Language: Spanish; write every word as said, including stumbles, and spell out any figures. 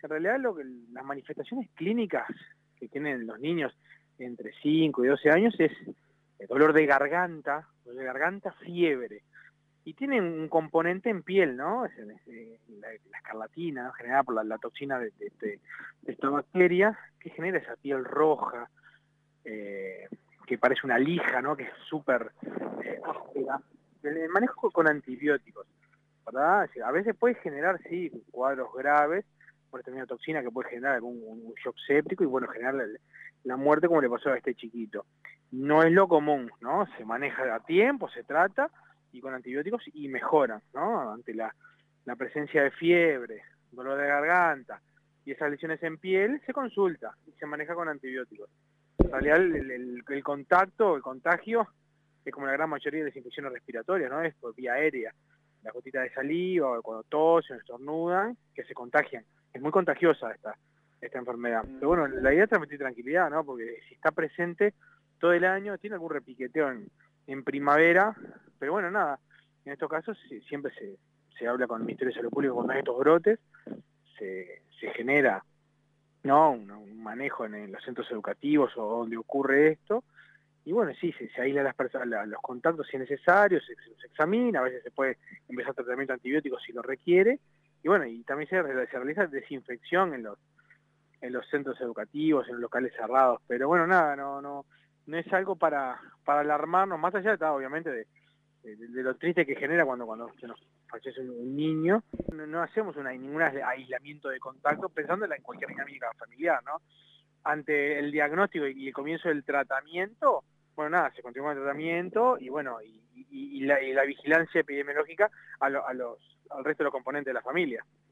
En realidad lo que, las manifestaciones clínicas que tienen los niños entre cinco y doce años es dolor de garganta, dolor de garganta, fiebre. Y tienen un componente en piel, ¿no? Es, es, la, la escarlatina, generada por la, la toxina de, de, de, de esta bacteria, que genera esa piel roja, eh, que parece una lija, ¿no? Que es súper eh, áspera. El manejo con antibióticos, ¿verdad? Es decir, a veces puede generar, sí, cuadros graves por esta misma toxina que puede generar algún un shock séptico y, bueno, generar la, la muerte como le pasó a este chiquito. No es lo común, ¿no? Se maneja a tiempo, se trata y con antibióticos y mejoran, ¿no? Ante la, la presencia de fiebre, dolor de garganta y esas lesiones en piel, se consulta y se maneja con antibióticos. En realidad el, el, el contacto, el contagio, es como la gran mayoría de las infecciones respiratorias, ¿no? Es por vía aérea. Las gotitas de saliva, cuando tosen, estornudan, que se contagian. Es muy contagiosa esta, esta enfermedad. Pero bueno, la idea es transmitir tranquilidad, ¿no? Porque si está presente todo el año, tiene algún repiqueteo en, en primavera, pero bueno, nada, en estos casos siempre se, se habla con el Ministerio de Salud Pública cuando hay estos brotes, se, se genera, ¿no? un, un manejo en, en los centros educativos o donde ocurre esto, y bueno, sí, se, se aísla las personas, los contactos si es necesario, se, se, se examina, a veces se puede empezar tratamiento antibiótico si lo requiere, y bueno, y también se, se realiza desinfección en los, en los centros educativos, en los locales cerrados, pero bueno, nada, no, no, no es algo para, para alarmarnos, más allá de, obviamente, de, de, de lo triste que genera cuando, cuando se nos fallece un, un niño, no, no hacemos una, ningún aislamiento de contacto pensando en, la, en cualquier dinámica familiar, ¿no? Ante el diagnóstico y el comienzo del tratamiento, bueno, nada, se continúa el tratamiento y bueno, y, y, y, la, y la vigilancia epidemiológica a, lo, a los, al resto de los componentes de la familia.